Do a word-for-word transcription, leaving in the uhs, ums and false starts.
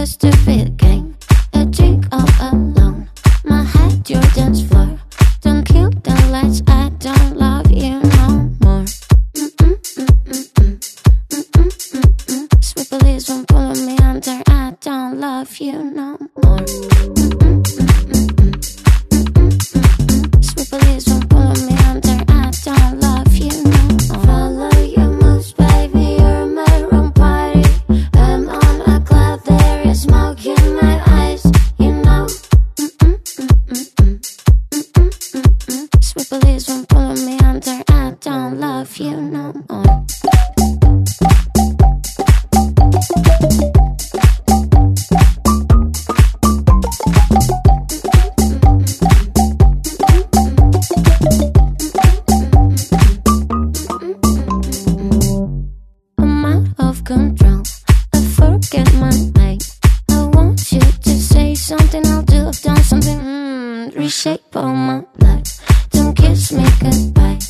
a stupid game, a drink all alone. My head, your dance floor. Don't kill the lights, I don't love you no more. Mm-mm, mm-mm, mm. Mm-mm, mm-mm. Sweet police won't pull me under, I don't love you no more. Mm-mm, mm-mm, mm. Mm-mm, sweet police won't pull me under, I don't love you no more. Follow your moves, baby, you're my wrong party. I'm on a cloud, there is smoke in my eyes, you know. Mm-mm, mm-mm, mm. Mm-mm, mm-mm. Sweet police won't pull me under, I don't love you no more. I'm out of control, I forget my name. I want you to say something, I'll do, I've done something. Mm, reshape all my life, don't kiss me goodbye.